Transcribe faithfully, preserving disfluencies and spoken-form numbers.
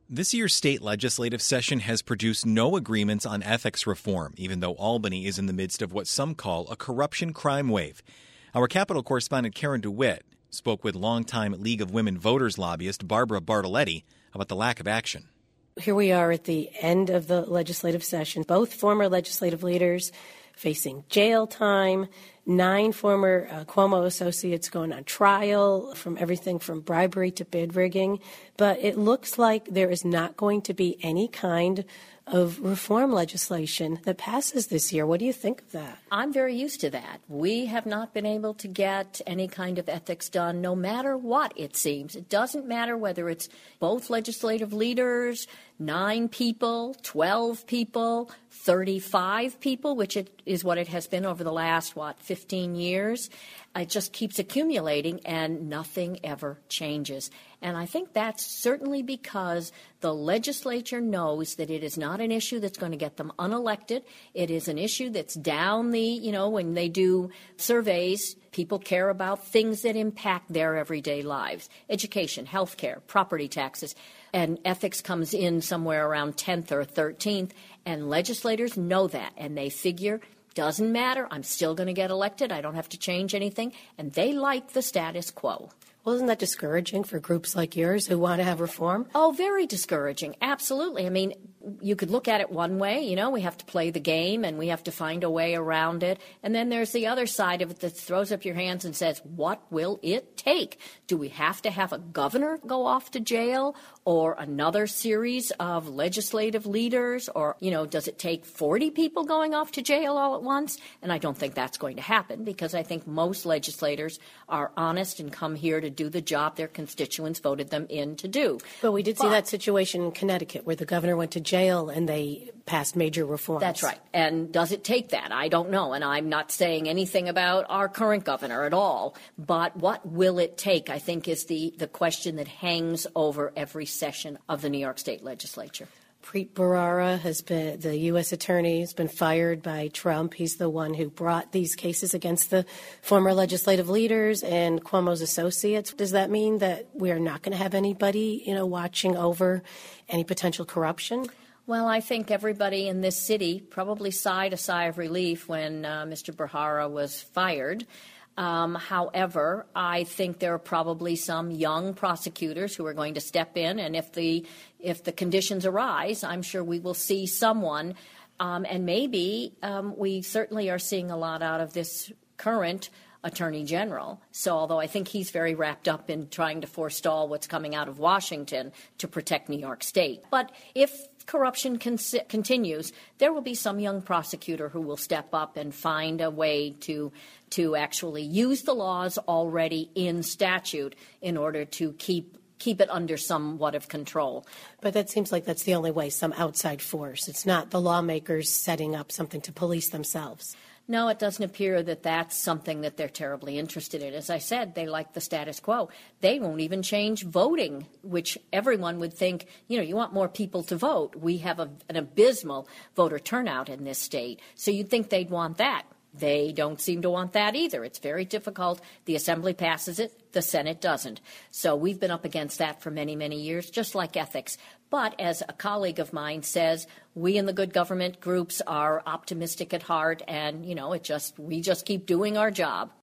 This year's state legislative session has produced no agreements on ethics reform, even though Albany is in the midst of what some call a corruption crime wave. Our Capitol correspondent Karen DeWitt spoke with longtime League of Women Voters lobbyist Barbara Bartoletti about the lack of action. Here we are at the end of the legislative session. Both former legislative leaders facing jail time, nine former uh, Cuomo associates going on trial from everything from bribery to bid rigging. But it looks like there is not going to be any kind of reform legislation that passes this year. What do you think of that? I'm very used to that. We have not been able to get any kind of ethics done, no matter what, it seems. It doesn't matter whether it's both legislative leaders, nine people, twelve people, thirty-five people, which it is what it has been over the last, what, fifteen years. It just keeps accumulating and nothing ever changes. And I think that's certainly because the legislature knows that it is not an issue that's going to get them unelected. It is an issue that's down the, you know, when they do surveys, people care about things that impact their everyday lives. Education, health care, property taxes. And ethics comes in somewhere around tenth or thirteenth. And legislators know that. And they figure, doesn't matter, I'm still going to get elected. I don't have to change anything. And they like the status quo. Well, isn't that discouraging for groups like yours who want to have reform? Oh, very discouraging. Absolutely. I mean, you could look at it one way. You know, we have to play the game and we have to find a way around it. And then there's the other side of it that throws up your hands and says, what will it take? Do we have to have a governor go off to jail or another series of legislative leaders? Or, you know, does it take forty people going off to jail all at once? And I don't think that's going to happen because I think most legislators are honest and come here to do the job their constituents voted them in to do. But we did but, see that situation in Connecticut where the governor went to jail and they passed major reforms. That's right. And does it take that? I don't know. And I'm not saying anything about our current governor at all. But what will it take, I think, is the, the question that hangs over every session of the New York State legislature. Preet Bharara has been, the U S attorney, has been fired by Trump. He's the one who brought these cases against the former legislative leaders and Cuomo's associates. Does that mean that we are not going to have anybody, you know, watching over any potential corruption? Well, I think everybody in this city probably sighed a sigh of relief when uh, Mister Bharara was fired. Um, however, I think there are probably some young prosecutors who are going to step in, and if the if the conditions arise, I'm sure we will see someone. Um, and maybe um, we certainly are seeing a lot out of this current Attorney General. So although I think he's very wrapped up in trying to forestall what's coming out of Washington to protect New York State. But if corruption con- continues, there will be some young prosecutor who will step up and find a way to to actually use the laws already in statute in order to keep keep it under somewhat of control. But that seems like that's the only way, some outside force. It's not the lawmakers setting up something to police themselves. No, it doesn't appear that that's something that they're terribly interested in. As I said, they like the status quo. They won't even change voting, which everyone would think, you know, you want more people to vote. We have a, an abysmal voter turnout in this state, so you'd think they'd want that. They don't seem to want that either. It's very difficult. The Assembly passes it. The Senate doesn't. So we've been up against that for many, many years, just like ethics. But as a colleague of mine says, we in the good government groups are optimistic at heart, and, you know, it just we just keep doing our job.